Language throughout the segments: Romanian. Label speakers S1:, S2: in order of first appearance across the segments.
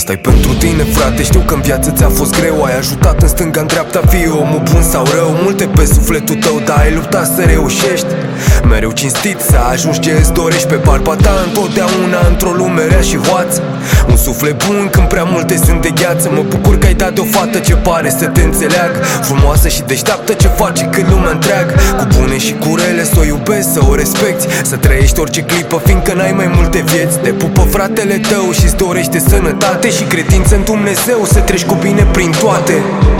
S1: Asta-i pentru tine, frate, știu că în viață ți-a fost greu. Ai ajutat în stânga, în dreapta, fie omul bun sau rău. Multe pe sufletul tău, dar ai luptat să reușești. Mereu cinstit să ajungi ce îți dorești. Pe barba ta întotdeauna într-o lume rea și hoață. Un suflet bun când prea multe sunt de gheață. Mă bucur că ai dat de o fată ce pare să te înțeleagă, frumoasă și deșteaptă, ce face când lumea întreagă. Cu bune și cu rele să o iubești, să o respecti, să trăiești orice clipă, fiindcă n-ai mai multe vieți. Te pupă fratele tău și-ți dorește sănătate și credință în Dumnezeu, să treci cu bine prin toate.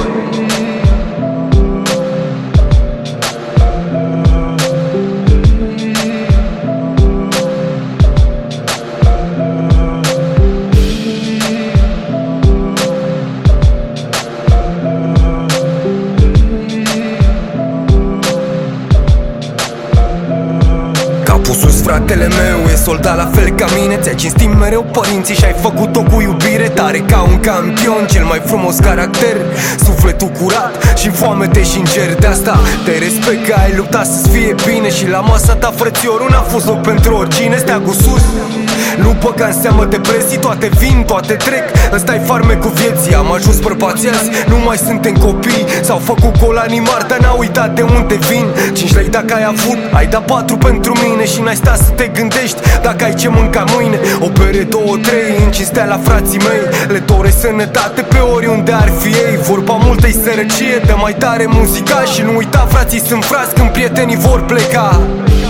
S1: Capul sus, fratele meu, e soldat la fel ca mine. Ți-ai cinstit mereu părinții și ai făcut-o cu iubire. Tare ca un campion, cel mai frumos caracter, sufletul curat și foamete și înger. De asta te respect că ai luptat să-ți fie bine. Și la masa ta, frățiorul, n-a fost loc pentru oricine. Steagul sus, nu băga în seamă depresii, toate vin, toate trec. Ăsta-i farmecul vieții, am ajuns bărbați azi, nu mai suntem copii. S-au făcut gol animar, dar n-au uitat de unde vin. 5 lei dacă ai avut, ai dat 4 pentru mine. Și n-ai stat să te gândești dacă ai ce mânca mâine. O bere, 2, 3, în cinstea la frații mei. Le doresc sănătate pe oriunde ar fi ei. Vorba multă-i sărăcie, dă mai tare muzica. Și nu uita, frații sunt frați când prietenii vor pleca.